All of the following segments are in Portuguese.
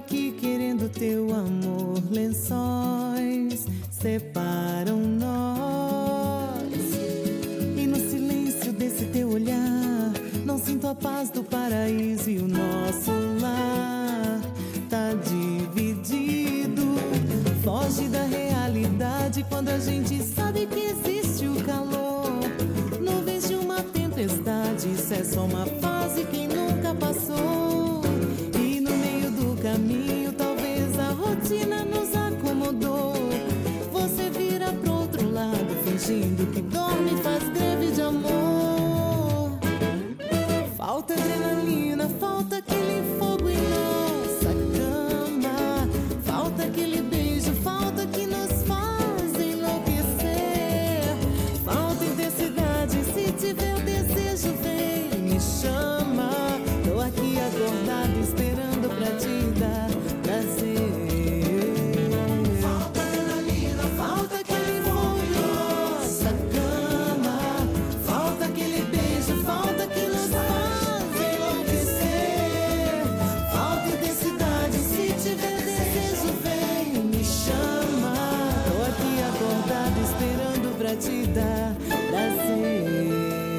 aqui querendo teu amor. Lençóis separam nós, e no silêncio desse teu olhar não sinto a paz do paraíso. E o nosso lar tá dividido. Foge da realidade quando a gente sabe que existe o calor. Nuvens de uma tempestade, isso é só uma fase quem nunca passou. E no meio do caminho talvez a rotina nos acomodou. Você vira pro outro lado fingindo que dorme e faz greve de amor. Falta adrenalina, falta aquele fogo em nossa cama. Falta aquele beijo, falta que nos faz enlouquecer. Falta intensidade, se tiver o desejo vem, me chama. Tô aqui acordado esperando pra te dar prazer. Falta adrenalina, falta aquele fogo em nossa cama. Falta aquele beijo, falta que nos faz enlouquecer. Falta intensidade, se tiver desejo vem, me chama. Tô aqui acordado esperando pra te dar prazer.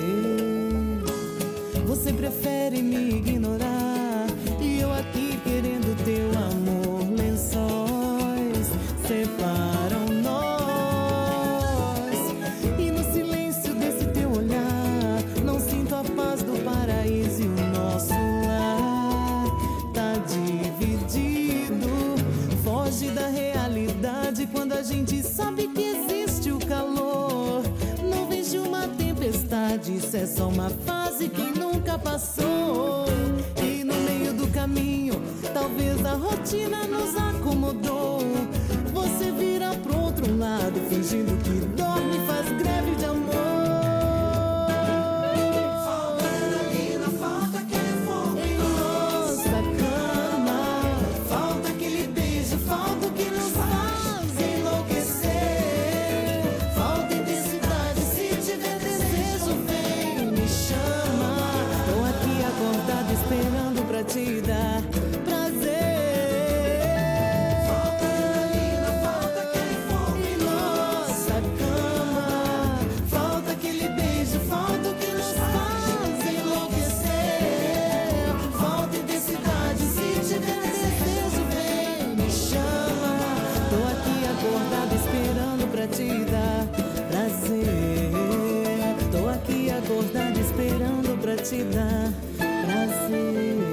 Você prefere me ignorar e eu aqui querendo teu amor. Lençóis separam nós, e no silêncio desse teu olhar não sinto a paz do paraíso. E o nosso lar tá dividido. Foge da realidade quando a gente sabe que existe o calor. Nuvens de uma tempestade, isso é só uma fase quem nunca passou. E no meio do caminho talvez a rotina nos acomodou. Você vira pro outro lado fingindo que dorme e faz greve de amor. Falta adrenalina, falta aquele fogo em nossa cama. Falta aquele beijo, falta o que nos faz enlouquecer. Falta intensidade, se tiver desejo vem, me chama. Tô aqui acordado esperando pra te dar prazer. Falta adrenalina, falta aquele fogo em nossa cama. Falta aquele beijo, falta o que nos faz enlouquecer. Falta intensidade, se tiver desejo vem, me chama. Tô aqui acordado esperando pra te dar prazer. Tô aqui acordado esperando pra te dar prazer.